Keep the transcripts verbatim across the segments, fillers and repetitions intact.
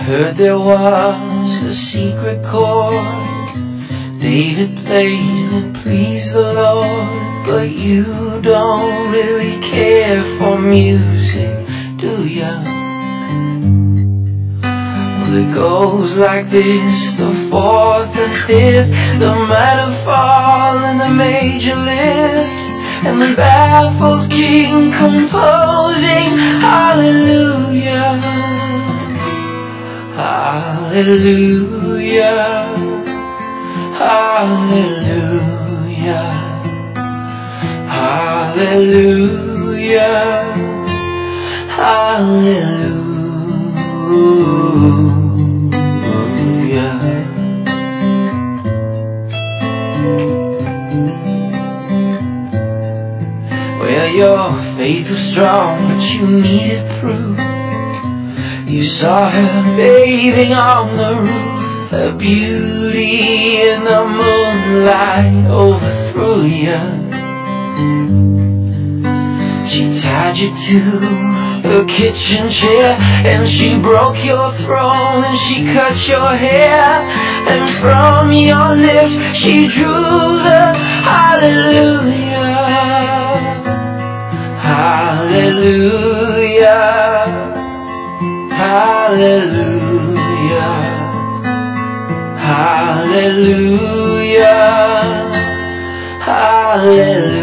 heard there was a secret chord David played to please the Lord, but you don't really care for music, do ya? Well, it goes like this, the fourth and fifth, the minor fall and the major lift, and the baffled king composing hallelujah, hallelujah, hallelujah, hallelujah, hallelujah. Well, your faith was strong, but you needed proof. You saw her bathing on the roof, her beauty in the moonlight overthrew you. She tied you to her kitchen chair, and she broke your throne, and she cut your hair, and from your lips she drew the hallelujah, hallelujah, hallelujah, hallelujah, hallelujah.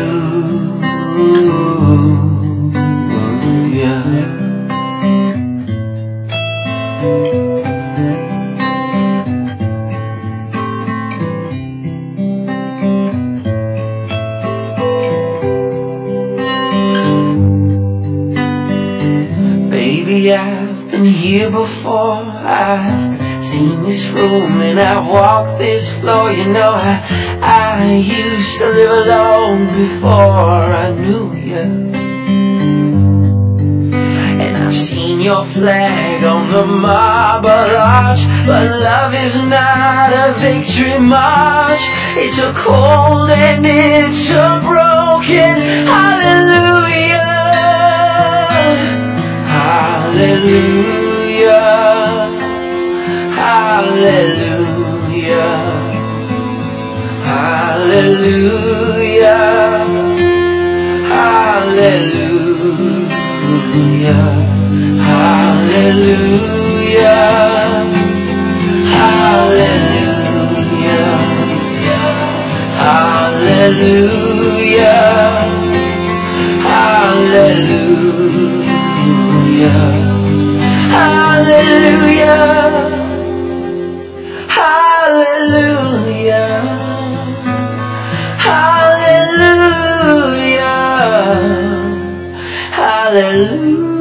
Baby, I've been here before, I've seen this room and I've walked this floor. You know, I, I used to live alone before I knew you. And I've seen your flag on the marble arch, but love is not a victory march. It's a cold and it's a broken hallelujah, hallelujah, hallelujah, hallelujah, hallelujah, hallelujah, hallelujah, hallelujah, hallelujah, hallelujah, hallelujah, hallelujah, hallelujah.